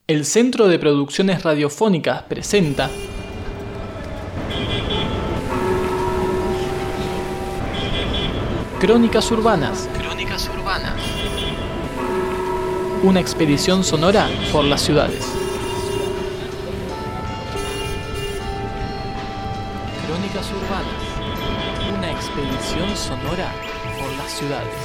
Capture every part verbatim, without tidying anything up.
El Centro de Producciones Radiofónicas presenta Crónicas Urbanas. Crónicas Urbanas. Una expedición sonora por las ciudades. Crónicas Urbanas. Una expedición sonora por las ciudades.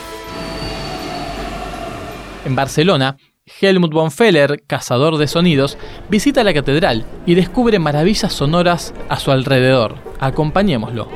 En Barcelona, Helmut von Feller, cazador de sonidos, visita la catedral y descubre maravillas sonoras a su alrededor. Acompañémoslo.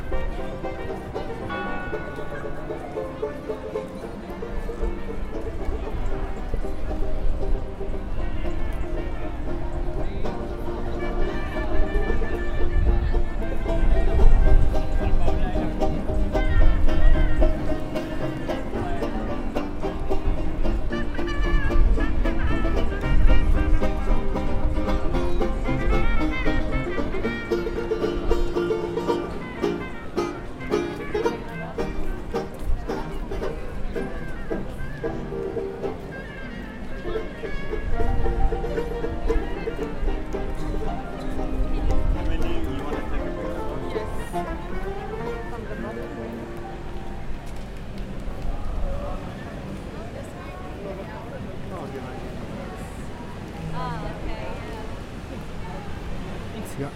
Ya.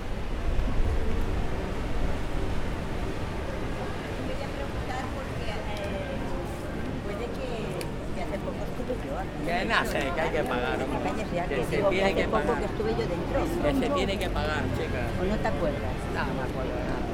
Que nace, que hay que pagar. Que se tiene que pagar. Que estuve yo dentro. Que se tiene que pagar, chicas. ¿O no te acuerdas? No me acuerdo de nada.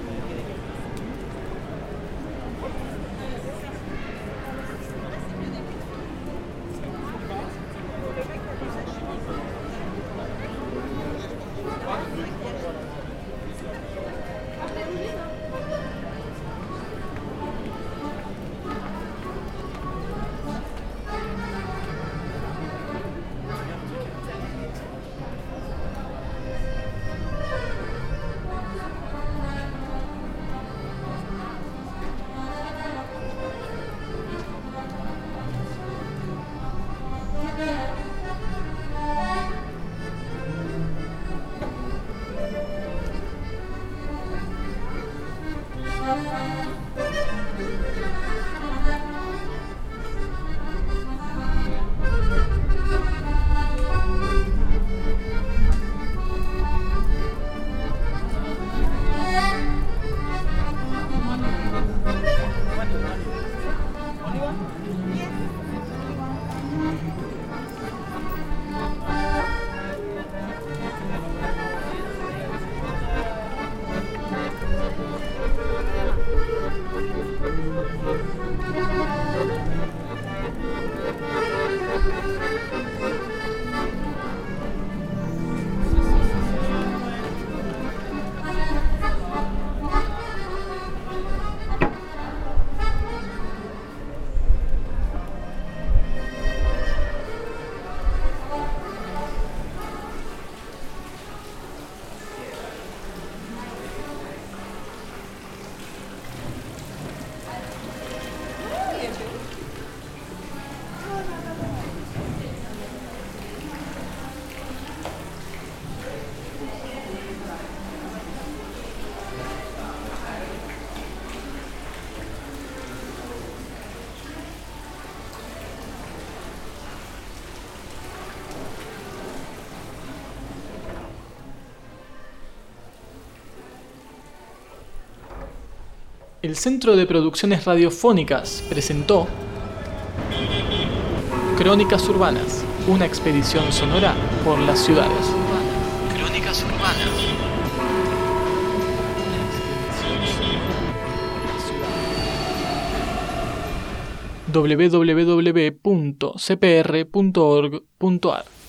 El Centro de Producciones Radiofónicas presentó Crónicas Urbanas, una expedición sonora por las ciudades. Crónicas Urbanas. w w w punto c p r punto org punto a r